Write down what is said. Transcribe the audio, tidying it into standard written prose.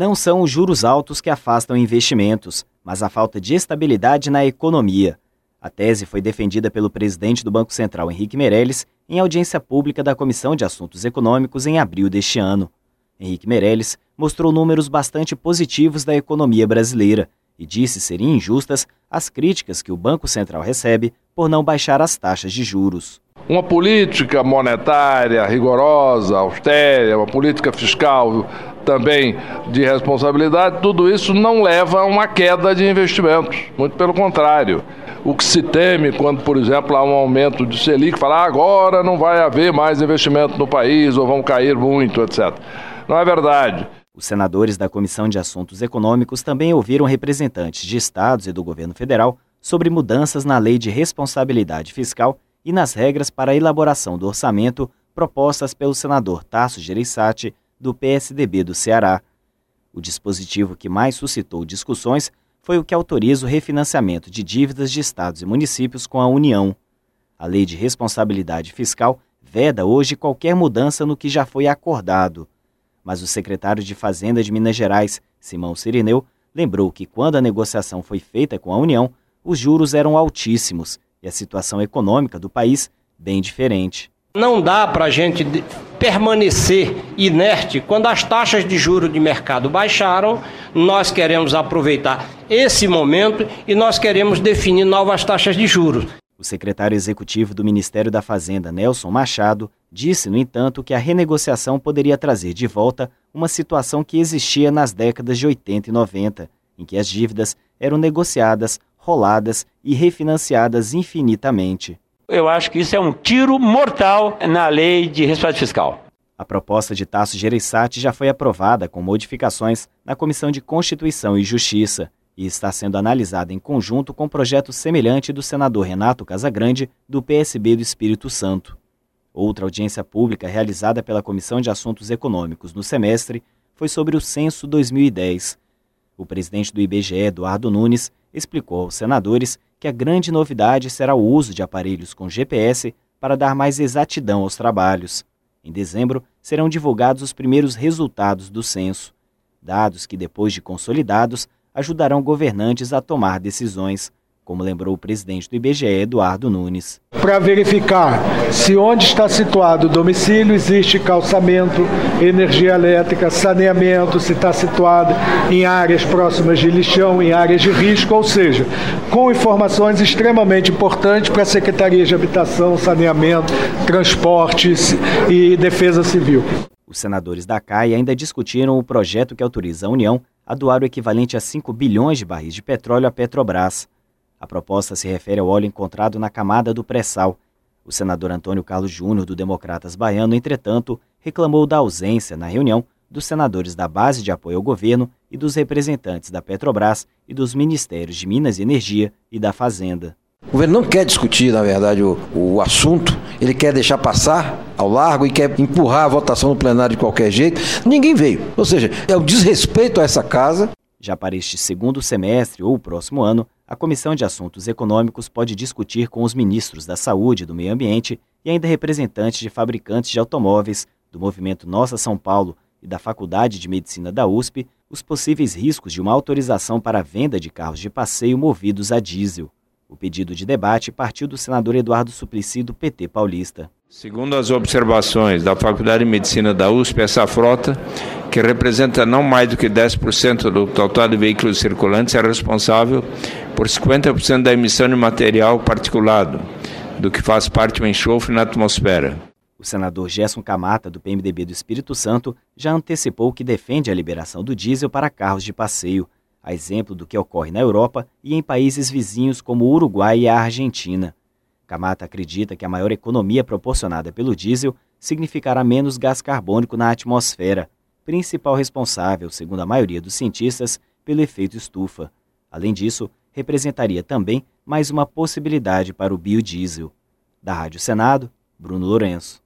Não são os juros altos que afastam investimentos, mas a falta de estabilidade na economia. A tese foi defendida pelo presidente do Banco Central, Henrique Meirelles, em audiência pública da Comissão de Assuntos Econômicos em abril deste ano. Henrique Meirelles mostrou números bastante positivos da economia brasileira e disse serem injustas as críticas que o Banco Central recebe por não baixar as taxas de juros. Uma política monetária rigorosa, austera, uma política fiscal também de responsabilidade, tudo isso não leva a uma queda de investimentos, muito pelo contrário. O que se teme quando, por exemplo, há um aumento de Selic, falar agora não vai haver mais investimento no país ou vão cair muito, etc. Não é verdade. Os senadores da Comissão de Assuntos Econômicos também ouviram representantes de estados e do governo federal sobre mudanças na Lei de Responsabilidade Fiscal e nas regras para a elaboração do orçamento propostas pelo senador Tasso Gereissati, do PSDB do Ceará. O dispositivo que mais suscitou discussões foi o que autoriza o refinanciamento de dívidas de estados e municípios com a União. A Lei de Responsabilidade Fiscal veda hoje qualquer mudança no que já foi acordado. Mas o secretário de Fazenda de Minas Gerais, Simão Sirineu, lembrou que quando a negociação foi feita com a União, os juros eram altíssimos e a situação econômica do país bem diferente. Não dá para a gente permanecer inerte quando as taxas de juros de mercado baixaram. Nós queremos aproveitar esse momento e nós queremos definir novas taxas de juros. O secretário executivo do Ministério da Fazenda, Nelson Machado, disse, no entanto, que a renegociação poderia trazer de volta uma situação que existia nas décadas de 80 e 90, em que as dívidas eram negociadas, roladas e refinanciadas infinitamente. Eu acho que isso é um tiro mortal na lei de responsabilidade fiscal. A proposta de Tasso Gereissati já foi aprovada com modificações na Comissão de Constituição e Justiça e está sendo analisada em conjunto com um projeto semelhante do senador Renato Casagrande, do PSB do Espírito Santo. Outra audiência pública realizada pela Comissão de Assuntos Econômicos no semestre foi sobre o Censo 2010. O presidente do IBGE, Eduardo Nunes, explicou aos senadores que a grande novidade será o uso de aparelhos com GPS para dar mais exatidão aos trabalhos. Em dezembro, serão divulgados os primeiros resultados do censo, dados que, depois de consolidados, ajudarão governantes a tomar decisões, como lembrou o presidente do IBGE, Eduardo Nunes. Para verificar se onde está situado o domicílio existe calçamento, energia elétrica, saneamento, se está situado em áreas próximas de lixão, em áreas de risco, ou seja, com informações extremamente importantes para a Secretaria de Habitação, Saneamento, Transportes e Defesa Civil. Os senadores da CAI ainda discutiram o projeto que autoriza a União a doar o equivalente a 5 bilhões de barris de petróleo à Petrobras. A proposta se refere ao óleo encontrado na camada do pré-sal. O senador Antônio Carlos Júnior, do Democratas Baiano, entretanto, reclamou da ausência, na reunião, dos senadores da base de apoio ao governo e dos representantes da Petrobras e dos ministérios de Minas e Energia e da Fazenda. O governo não quer discutir, na verdade, o assunto, ele quer deixar passar ao largo e quer empurrar a votação no plenário de qualquer jeito. Ninguém veio, ou seja, é o desrespeito a essa casa. Já para este segundo semestre ou o próximo ano, a Comissão de Assuntos Econômicos pode discutir com os ministros da Saúde e do Meio Ambiente e ainda representantes de fabricantes de automóveis, do Movimento Nossa São Paulo e da Faculdade de Medicina da USP, os possíveis riscos de uma autorização para a venda de carros de passeio movidos a diesel. O pedido de debate partiu do senador Eduardo Suplicy, do PT paulista. Segundo as observações da Faculdade de Medicina da USP, essa frota, que representa não mais do que 10% do total de veículos circulantes, é responsável por 50% da emissão de material particulado, do que faz parte do enxofre na atmosfera. O senador Gerson Camata, do PMDB do Espírito Santo, já antecipou que defende a liberação do diesel para carros de passeio, a exemplo do que ocorre na Europa e em países vizinhos como o Uruguai e a Argentina. Camata acredita que a maior economia proporcionada pelo diesel significará menos gás carbônico na atmosfera, principal responsável, segundo a maioria dos cientistas, pelo efeito estufa. Além disso, representaria também mais uma possibilidade para o biodiesel. Da Rádio Senado, Bruno Lourenço.